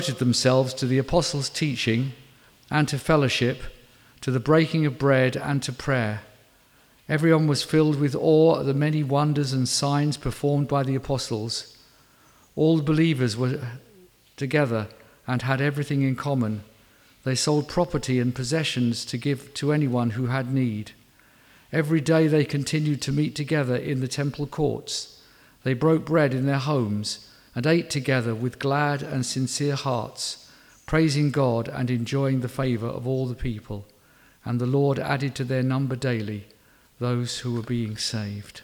devoted themselves to the apostles' teaching and to fellowship, to the breaking of bread and to prayer. Everyone was filled with awe at the many wonders and signs performed by the apostles. All the believers were together and had everything in common. They sold property and possessions to give to anyone who had need. Every day they continued to meet together in the temple courts. They broke bread in their homes and ate together with glad and sincere hearts, praising God and enjoying the favor of all the people. And the Lord added to their number daily those who were being saved.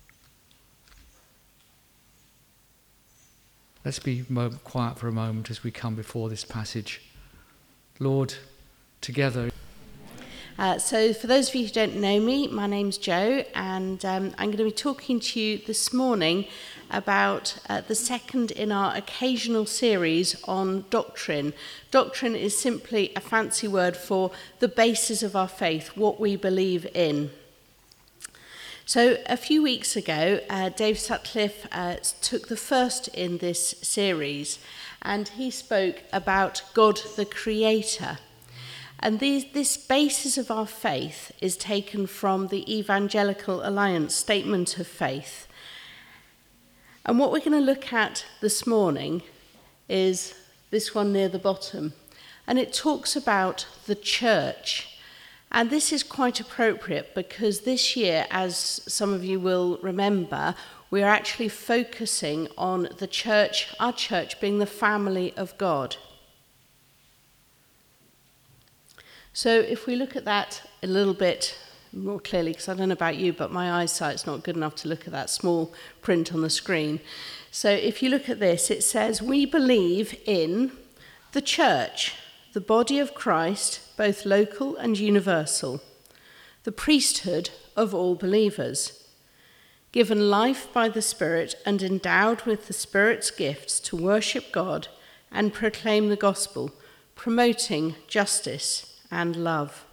Let's be quiet for a moment as we come before this passage. Lord, together. So for those of you who don't know me, my name's Jo, and I'm going to be talking to you this morning about the second in our occasional series on doctrine. Doctrine is simply a fancy word for the basis of our faith, what we believe in. So a few weeks ago, Dave Sutcliffe took the first in this series, and he spoke about God the Creator. And this basis of our faith is taken from the Evangelical Alliance Statement of Faith. And what we're going to look at this morning is this one near the bottom. And it talks about the church. And this is quite appropriate because this year, as some of you will remember, we are actually focusing on the church, our church being the family of God. So if we look at that a little bit more clearly, because I don't know about you, but my eyesight's not good enough to look at that small print on the screen. So if you look at this, it says, we believe in the church, the body of Christ, both local and universal, the priesthood of all believers, given life by the Spirit and endowed with the Spirit's gifts to worship God and proclaim the gospel, promoting justice and love.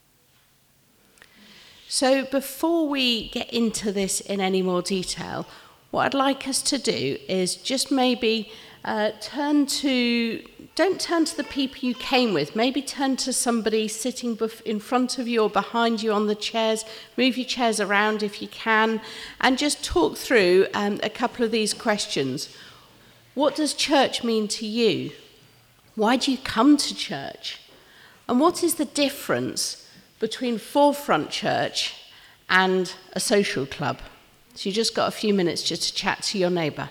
So before we get into this in any more detail, what I'd like us to do is just maybe don't turn to the people you came with, maybe turn to somebody sitting in front of you or behind you on the chairs, move your chairs around if you can, and just talk through a couple of these questions. What does church mean to you? Why do you come to church? And what is the difference between Forefront Church and a social club? So you just got a few minutes just to chat to your neighbour.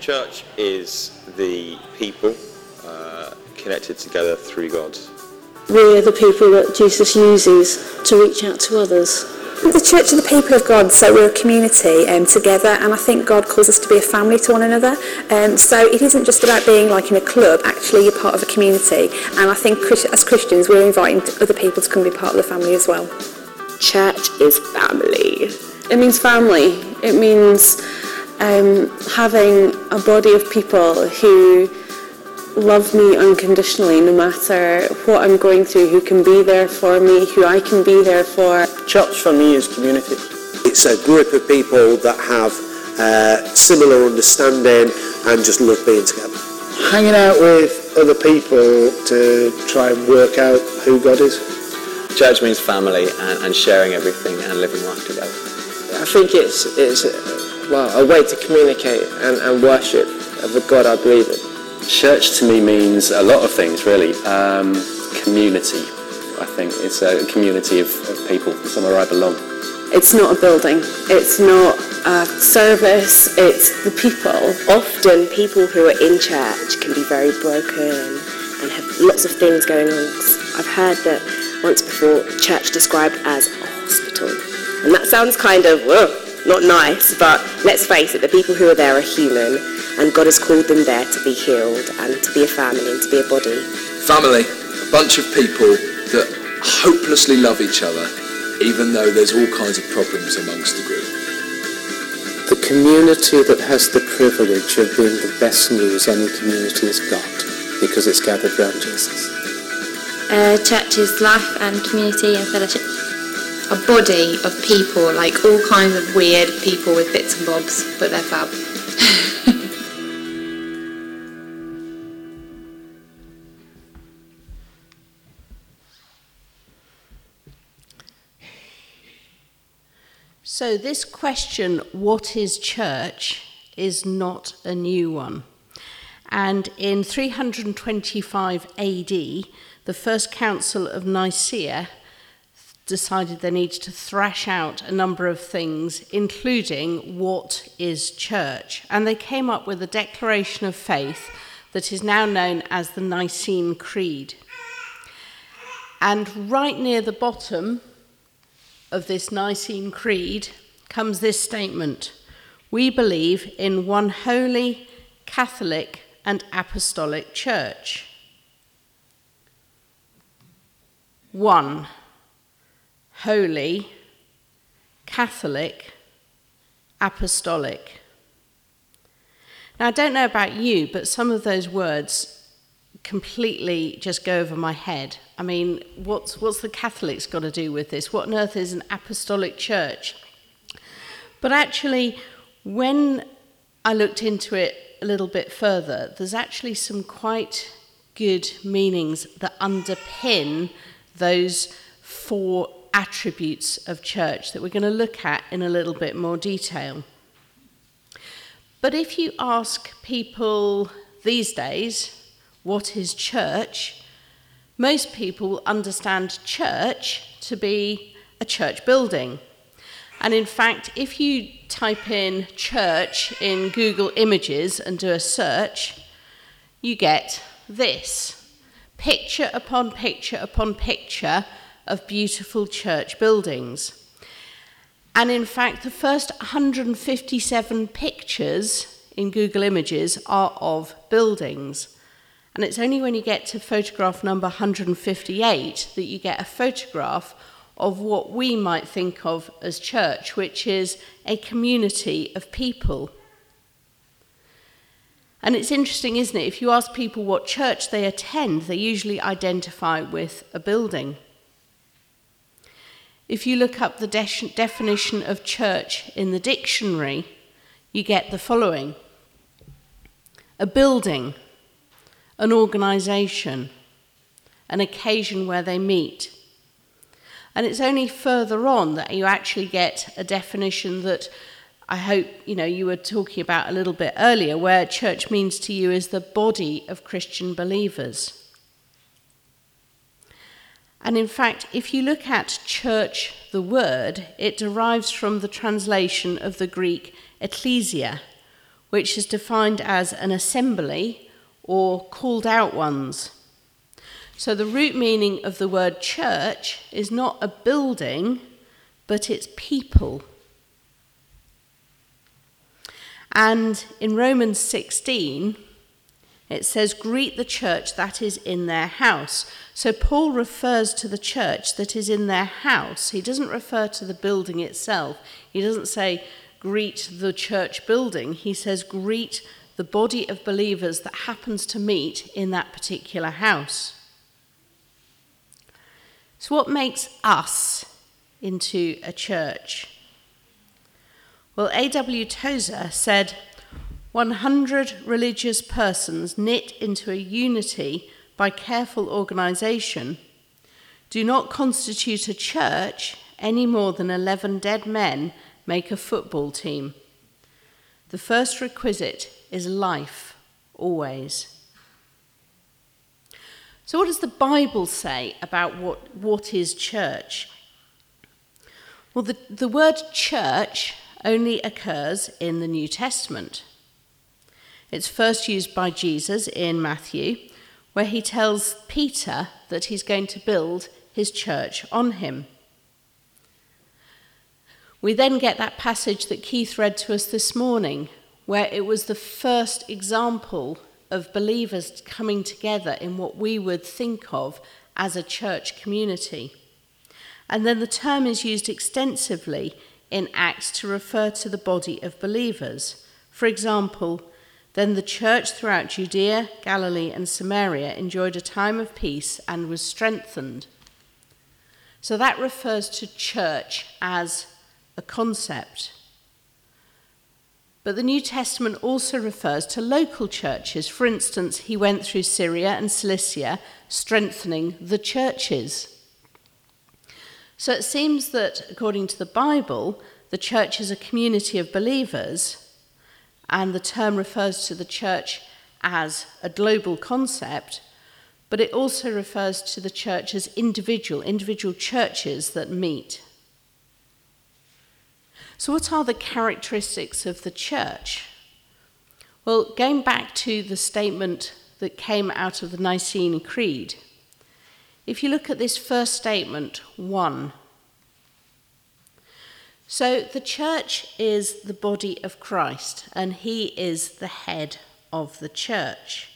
Church is the people connected together through God. We're the people that Jesus uses to reach out to others. The church are the people of God, so we're a community together, and I think God calls us to be a family to one another. So it isn't just about being like in a club, actually you're part of a community, and I think as Christians we're inviting other people to come and be part of the family as well. Church is family. It means family. It means having a body of people who love me unconditionally no matter what I'm going through, who can be there for me, who I can be there for. Church for me is community. It's a group of people that have similar understanding and just love being together. Hanging out with other people to try and work out who God is. Church means family and sharing everything and living life together. I think it's a way to communicate and worship of the God I believe in. Church to me means a lot of things, really. Community, I think. It's a community of people, somewhere I belong. It's not a building, it's not a service, it's the people. Often people who are in church can be very broken and have lots of things going on. I've heard that once before, church described as a hospital. And that sounds kind of, not nice, but let's face it, the people who are there are human, and God has called them there to be healed and to be a family and to be a body. Family, a bunch of people that hopelessly love each other, even though there's all kinds of problems amongst the group. The community that has the privilege of being the best news any community has got, because it's gathered around Jesus. Church is life and community and fellowship. A body of people, like all kinds of weird people with bits and bobs, but they're fab. So this question, what is church, is not a new one. And in 325 AD, the First Council of Nicaea decided they needed to thrash out a number of things, including what is church. And they came up with a declaration of faith that is now known as the Nicene Creed. And right near the bottom of this Nicene Creed comes this statement: we believe in one holy, Catholic and Apostolic Church. One holy, Catholic, Apostolic. Now, I don't know about you, but some of those words completely just go over my head. I mean, what's the Catholics got to do with this? What on earth is an Apostolic Church? But actually, when I looked into it a little bit further, there's actually some quite good meanings that underpin those four attributes of church that we're going to look at in a little bit more detail. But if you ask people these days, what is church? Most people understand church to be a church building. And in fact, if you type in church in Google Images and do a search, you get this: picture upon picture upon picture of beautiful church buildings. And in fact, the first 157 pictures in Google Images are of buildings. And it's only when you get to photograph number 158 that you get a photograph of what we might think of as church, which is a community of people. And it's interesting, isn't it? If you ask people what church they attend, they usually identify with a building. If you look up the definition of church in the dictionary, you get the following: a building, an organisation, an occasion where they meet. And it's only further on that you actually get a definition that I hope you were talking about a little bit earlier, where church means to you is the body of Christian believers. And in fact, if you look at church, the word, it derives from the translation of the Greek ecclesia, which is defined as an assembly or called out ones. So the root meaning of the word church is not a building, but it's people. And in Romans 16, it says, greet the church that is in their house. So Paul refers to the church that is in their house. He doesn't refer to the building itself. He doesn't say, greet the church building. He says, greet the body of believers that happens to meet in that particular house. So what makes us into a church? Well, A.W. Tozer said, 100 religious persons knit into a unity by careful organisation do not constitute a church any more than 11 dead men make a football team. The first requisite is life, always. So what does the Bible say about what is church? Well, the word church only occurs in the New Testament. It's first used by Jesus in Matthew, where he tells Peter that he's going to build his church on him. We then get that passage that Keith read to us this morning, where it was the first example of believers coming together in what we would think of as a church community. And then the term is used extensively in Acts to refer to the body of believers. For example, then the church throughout Judea, Galilee, and Samaria enjoyed a time of peace and was strengthened. So that refers to church as a concept. But the New Testament also refers to local churches. For instance, he went through Syria and Cilicia, strengthening the churches. So it seems that, according to the Bible, the church is a community of believers, and the term refers to the church as a global concept, but it also refers to the church as individual churches that meet. So what are the characteristics of the church? Well, going back to the statement that came out of the Nicene Creed, if you look at this first statement, 1. So the church is the body of Christ, and he is the head of the church.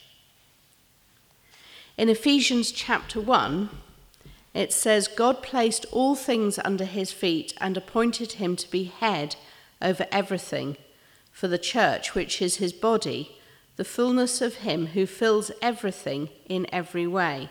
In Ephesians chapter 1, it says, God placed all things under his feet and appointed him to be head over everything for the church, which is his body, the fullness of him who fills everything in every way.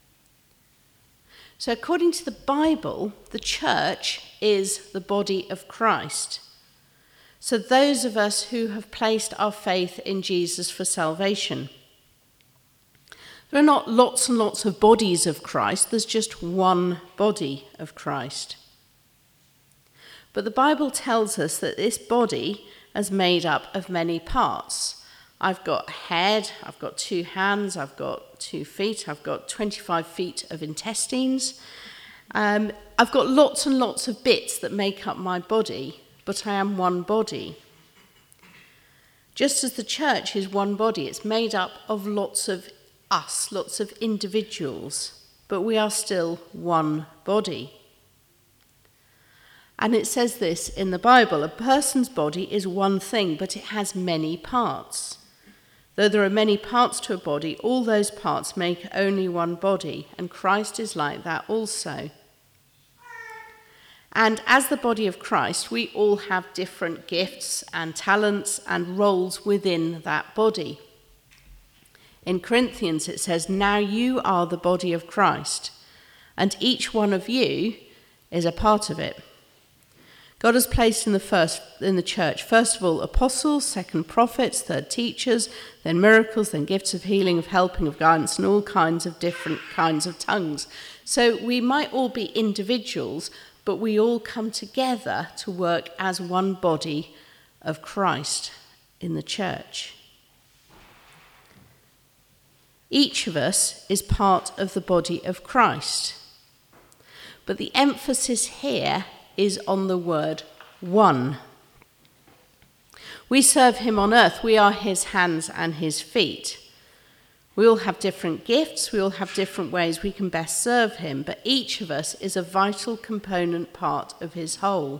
So according to the Bible, the church is the body of Christ. So those of us who have placed our faith in Jesus for salvation. There are not lots and lots of bodies of Christ, there's just one body of Christ. But the Bible tells us that this body is made up of many parts. I've got a head, I've got 2 hands, I've got 2 feet, I've got 25 feet of intestines. I've got lots and lots of bits that make up my body, but I am one body. Just as the church is one body, it's made up of lots of us, lots of individuals, but we are still one body. And it says this in the Bible, a person's body is one thing, but it has many parts. Though there are many parts to a body, all those parts make only one body, and Christ is like that also. And as the body of Christ, we all have different gifts and talents and roles within that body. In Corinthians it says, now you are the body of Christ, and each one of you is a part of it. God has placed in the church, first of all, apostles, second prophets, third teachers, then miracles, then gifts of healing, of helping, of guidance, and all kinds of different kinds of tongues. So we might all be individuals, but we all come together to work as one body of Christ in the church. Each of us is part of the body of Christ. But the emphasis here is on the word one. We serve him on earth. We are his hands and his feet. We all have different gifts. We all have different ways we can best serve him, but each of us is a vital component part of his whole.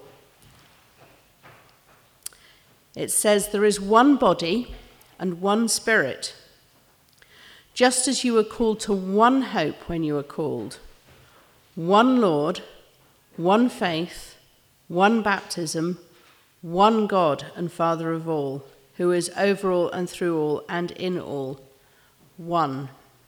It says there is one body and one spirit, just as you were called to one hope when you were called, one Lord, one faith, one baptism, one God and Father of all, who is over all and through all and in all, one.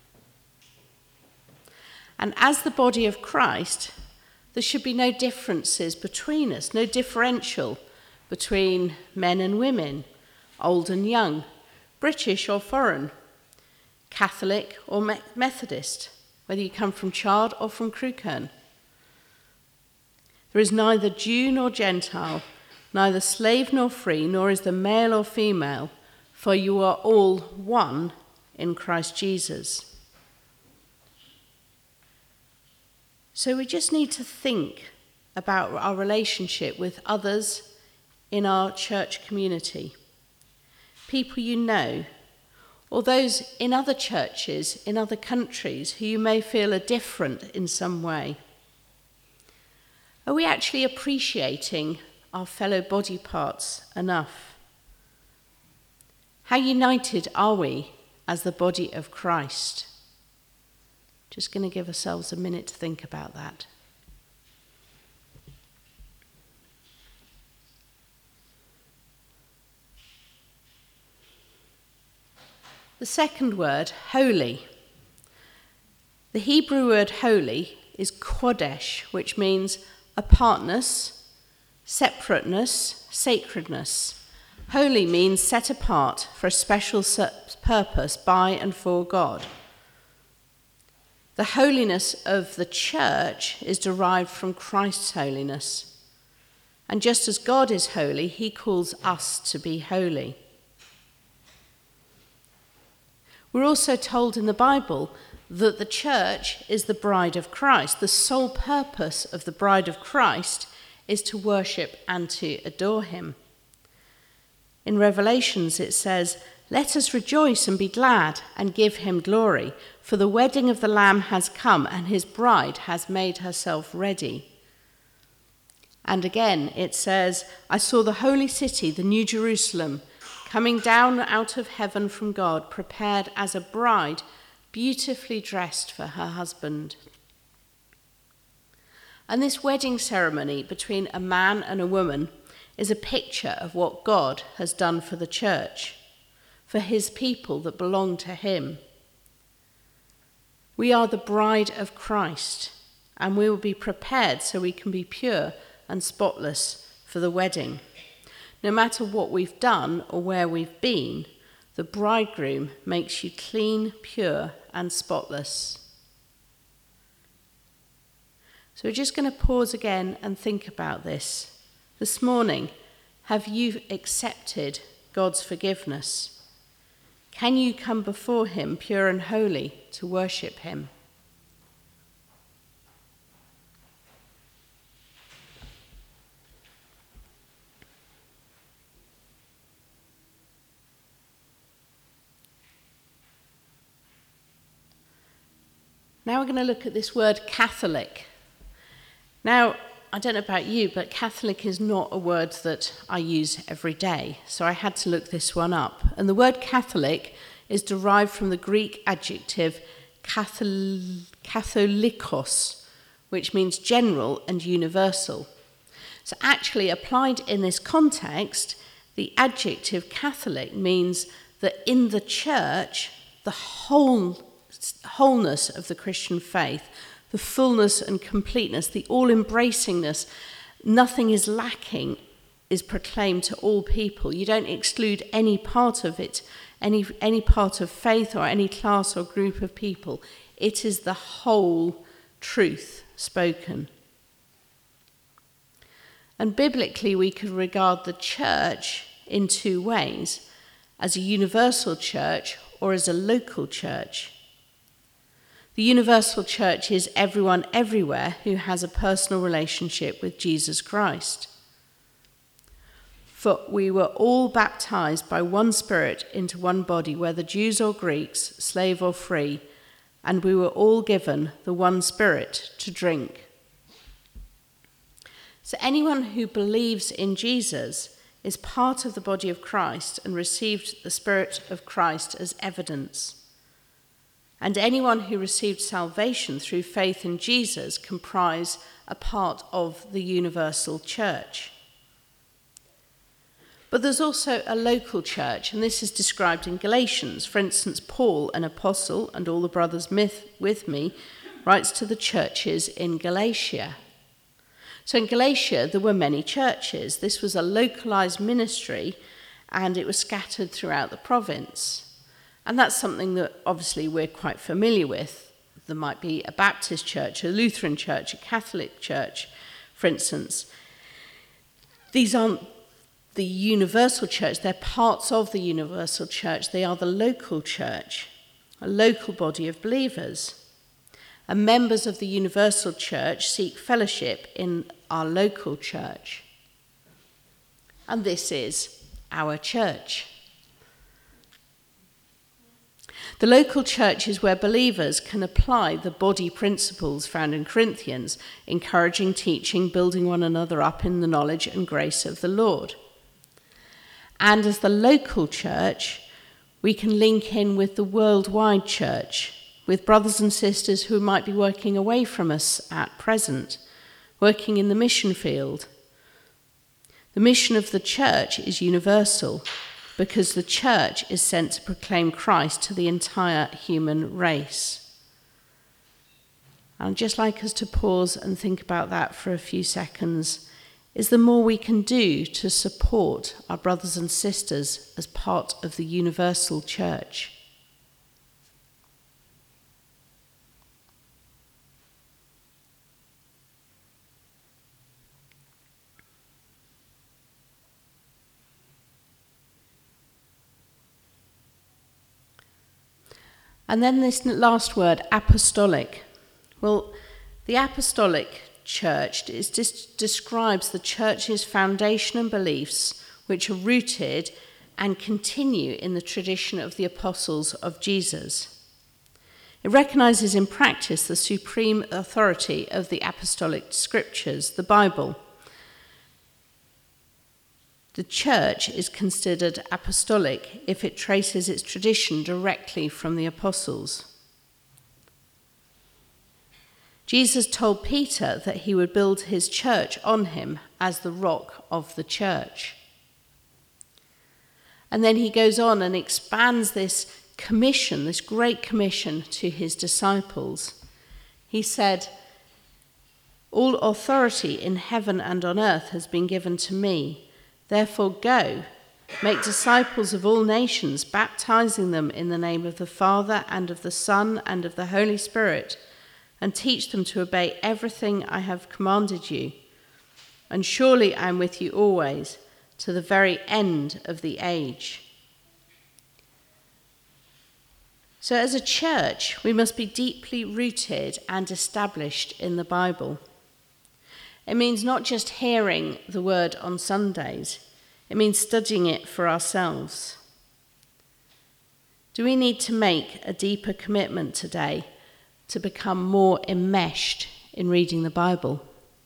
And as the body of Christ, there should be no differences between us, no differential between men and women, old and young, British or foreign, Catholic or Methodist, whether you come from Chard or from Crewkerne. There is neither Jew nor Gentile, neither slave nor free, nor is there male or female, for you are all one in Christ Jesus. So we just need to think about our relationship with others in our church community, people you know, or those in other churches, in other countries, who you may feel are different in some way. Are we actually appreciating our fellow body parts enough? How united are we as the body of Christ? Just going to give ourselves a minute to think about that. The second word, holy. The Hebrew word holy is kodesh, which means apartness, separateness, sacredness. Holy means set apart for a special purpose by and for God. The holiness of the church is derived from Christ's holiness. And just as God is holy, he calls us to be holy. We're also told in the Bible that the church is the bride of Christ. The sole purpose of the bride of Christ is to worship and to adore him. In Revelations it says, "Let us rejoice and be glad and give him glory, for the wedding of the Lamb has come and his bride has made herself ready." And again it says, "I saw the holy city, the New Jerusalem, coming down out of heaven from God, prepared as a bride, beautifully dressed for her husband." And this wedding ceremony between a man and a woman is a picture of what God has done for the church, for his people that belong to him. We are the bride of Christ, and we will be prepared so we can be pure and spotless for the wedding. No matter what we've done or where we've been, the bridegroom makes you clean, pure, and spotless. So we're just going to pause again and think about this. This morning, have you accepted God's forgiveness? Can you come before him pure and holy to worship him? Now we're going to look at this word Catholic. Now, I don't know about you, but Catholic is not a word that I use every day, so I had to look this one up. And the word Catholic is derived from the Greek adjective katholikos, which means general and universal. So actually, applied in this context, the adjective Catholic means that in the church, the wholeness of the Christian faith, the fullness and completeness, the all-embracingness, nothing is lacking, is proclaimed to all people. You don't exclude any part of it, any part of faith or any class or group of people. It is the whole truth spoken. And biblically, we could regard the church in two ways, as a universal church or as a local church. The universal church is everyone everywhere who has a personal relationship with Jesus Christ. For we were all baptized by one Spirit into one body, whether Jews or Greeks, slave or free, and we were all given the one Spirit to drink. So anyone who believes in Jesus is part of the body of Christ and received the Spirit of Christ as evidence. And anyone who received salvation through faith in Jesus comprise a part of the universal church. But there's also a local church, and this is described in Galatians. For instance, Paul, an apostle, and all the brothers with me, writes to the churches in Galatia. So in Galatia, there were many churches. This was a localized ministry, and it was scattered throughout the province. And that's something that obviously we're quite familiar with. There might be a Baptist church, a Lutheran church, a Catholic church, for instance. These aren't the universal church, they're parts of the universal church. They are the local church, a local body of believers. And members of the universal church seek fellowship in our local church. And this is our church. The local church is where believers can apply the body principles found in Corinthians, encouraging, teaching, building one another up in the knowledge and grace of the Lord. And as the local church, we can link in with the worldwide church, with brothers and sisters who might be working away from us at present, working in the mission field. The mission of the church is universal because the church is sent to proclaim Christ to the entire human race. I'd just like us to pause and think about that for a few seconds. Is the more we can do to support our brothers and sisters as part of the universal church. And then this last word, apostolic. Well, the apostolic church describes the church's foundation and beliefs which are rooted and continue in the tradition of the apostles of Jesus. It recognizes in practice the supreme authority of the apostolic scriptures, the Bible. The church is considered apostolic if it traces its tradition directly from the apostles. Jesus told Peter that he would build his church on him as the rock of the church. And then he goes on and expands this commission, this great commission to his disciples. He said, "All authority in heaven and on earth has been given to me. Therefore go, make disciples of all nations, baptizing them in the name of the Father and of the Son and of the Holy Spirit, and teach them to obey everything I have commanded you. And surely I am with you always, to the very end of the age." So as a church, we must be deeply rooted and established in the Bible. It means not just hearing the word on Sundays, it means studying it for ourselves. Do we need to make a deeper commitment today to become more enmeshed in reading the Bible?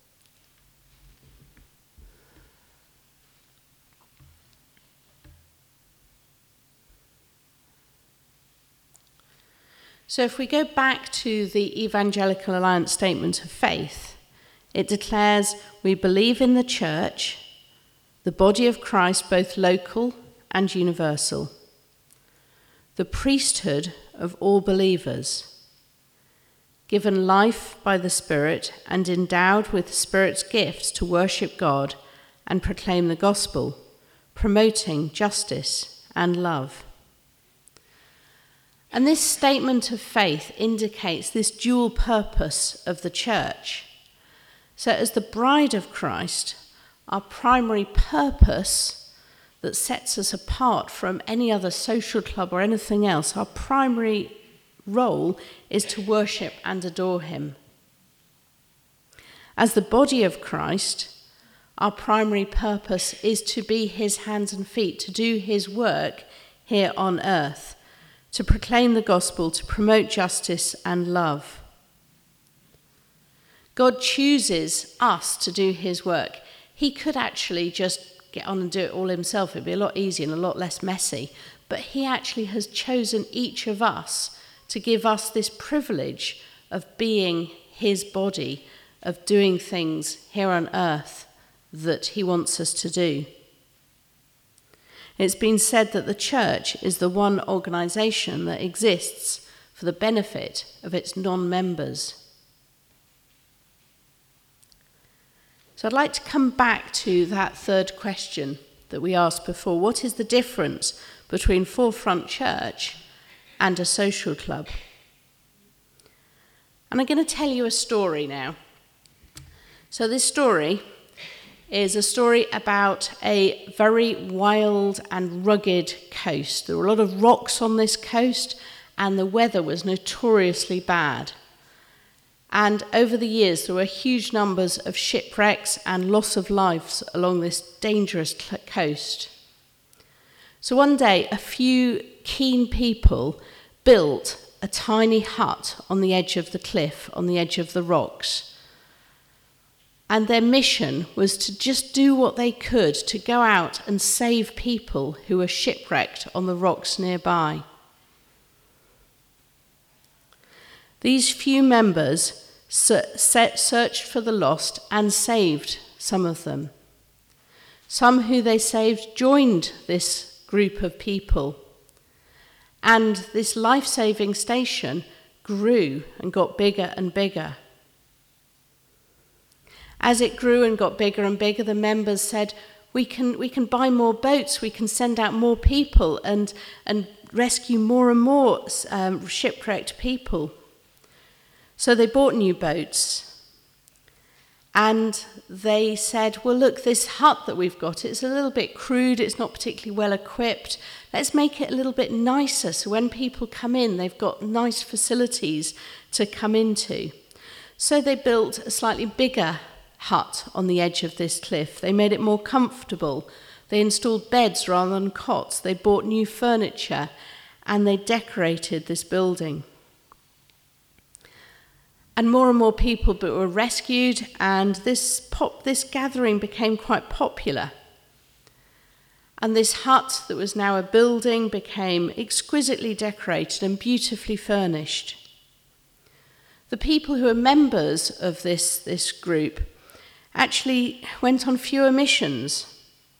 So if we go back to the Evangelical Alliance Statement of Faith, it declares we believe in the church, the body of Christ, both local and universal, the priesthood of all believers, given life by the Spirit and endowed with the Spirit's gifts to worship God and proclaim the gospel, promoting justice and love. And this statement of faith indicates this dual purpose of the church. So as the bride of Christ, our primary purpose that sets us apart from any other social club or anything else, our primary role is to worship and adore him. As the body of Christ, our primary purpose is to be his hands and feet, to do his work here on earth, to proclaim the gospel, to promote justice and love. God chooses us to do his work. He could actually just get on and do it all himself. It'd be a lot easier and a lot less messy. But he actually has chosen each of us to give us this privilege of being his body, of doing things here on earth that he wants us to do. It's been said that the church is the one organisation that exists for the benefit of its non-members. So I'd like to come back to that third question that we asked before. What is the difference between Forefront Church and a social club? And I'm going to tell you a story now. So this story is a story about a very wild and rugged coast. There were a lot of rocks on this coast, and the weather was notoriously bad. And over the years, there were huge numbers of shipwrecks and loss of lives along this dangerous coast. So one day, a few keen people built a tiny hut on the edge of the cliff, on the edge of the rocks. And their mission was to just do what they could to go out and save people who were shipwrecked on the rocks nearby. These few members searched for the lost and saved some of them. Some who they saved joined this group of people. And this life-saving station grew and got bigger and bigger. As it grew and got bigger and bigger, the members said, we can buy more boats, we can send out more people and rescue more and more shipwrecked people. So they bought new boats, and they said, well, look, this hut that we've got, it's a little bit crude, it's not particularly well equipped. Let's make it a little bit nicer so when people come in, they've got nice facilities to come into. So they built a slightly bigger hut on the edge of this cliff. They made it more comfortable. They installed beds rather than cots. They bought new furniture, and they decorated this building. And more people were rescued, and this gathering became quite popular. And this hut that was now a building became exquisitely decorated and beautifully furnished. The people who were members of this group actually went on fewer missions.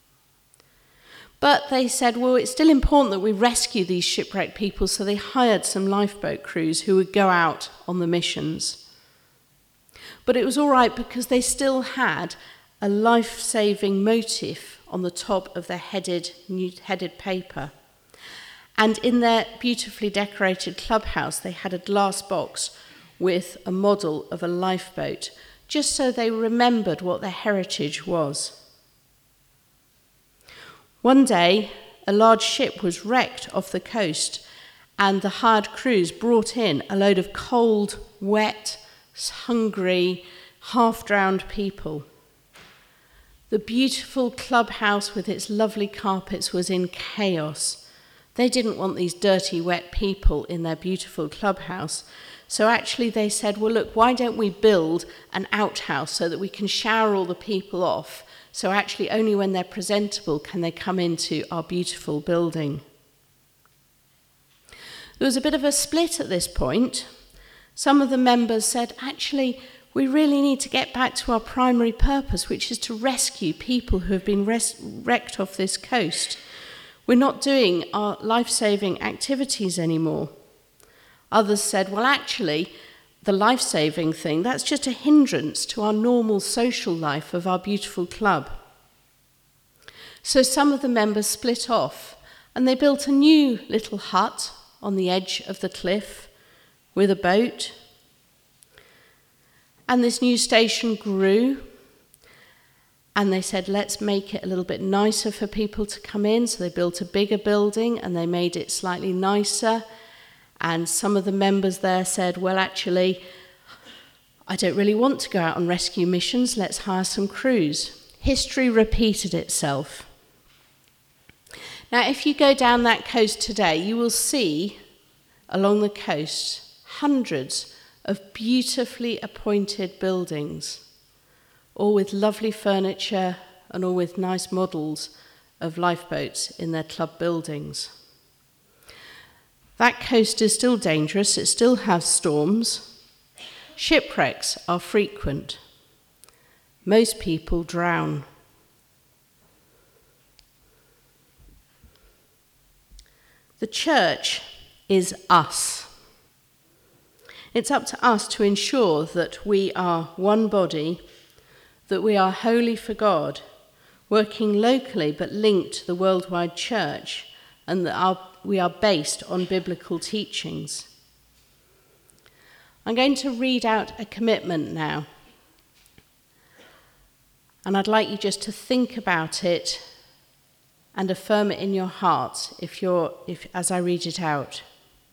But they said, well, it's still important that we rescue these shipwrecked people, so they hired some lifeboat crews who would go out on the missions. But it was all right because they still had a life-saving motif on the top of their headed paper. And in their beautifully decorated clubhouse, they had a glass box with a model of a lifeboat, just so they remembered what their heritage was. One day, a large ship was wrecked off the coast, and the hired crews brought in a load of cold, wet, hungry, half-drowned people. The beautiful clubhouse with its lovely carpets was in chaos. They didn't want these dirty, wet people in their beautiful clubhouse. So actually they said, well, look, why don't we build an outhouse so that we can shower all the people off? So actually only when they're presentable can they come into our beautiful building. There was a bit of a split at this point. Some of the members said, actually, we really need to get back to our primary purpose, which is to rescue people who have been wrecked off this coast. We're not doing our life-saving activities anymore. Others said, well, actually, the life-saving thing, that's just a hindrance to our normal social life of our beautiful club. So some of the members split off, and they built a new little hut on the edge of the cliff with a boat. And this new station grew, and they said, let's make it a little bit nicer for people to come in. So they built a bigger building, and they made it slightly nicer. And some of the members there said, well, actually, I don't really want to go out on rescue missions. Let's hire some crews. history repeated itself. Now, if you go down that coast today, you will see along the coast hundreds of beautifully appointed buildings, all with lovely furniture and all with nice models of lifeboats in their club buildings. That coast is still dangerous, it still has storms. Shipwrecks are frequent. Most people drown. The church is us. It's up to us to ensure that we are one body, that we are holy for God, working locally but linked to the worldwide church, and that we are based on biblical teachings. I'm going to read out a commitment now, and I'd like you just to think about it and affirm it in your heart as I read it out.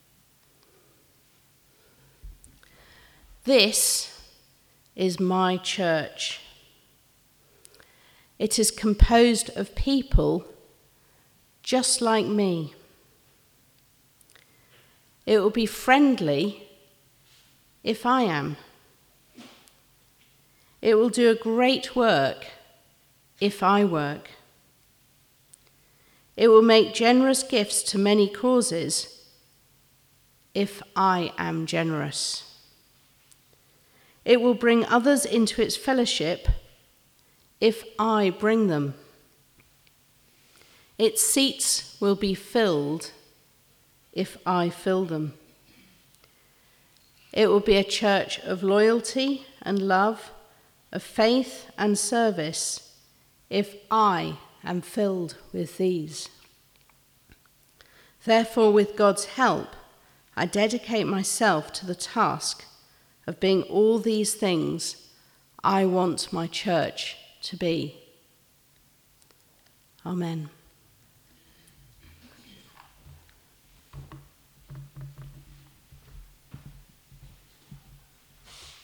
This is my church. It is composed of people just like me. It will be friendly if I am. It will do a great work if I work. It will make generous gifts to many causes if I am generous. It will bring others into its fellowship if I bring them. Its seats will be filled if I fill them. It will be a church of loyalty and love, of faith and service, if I am filled with these. Therefore, with God's help, I dedicate myself to the task of being all these things I want my church to be. Amen.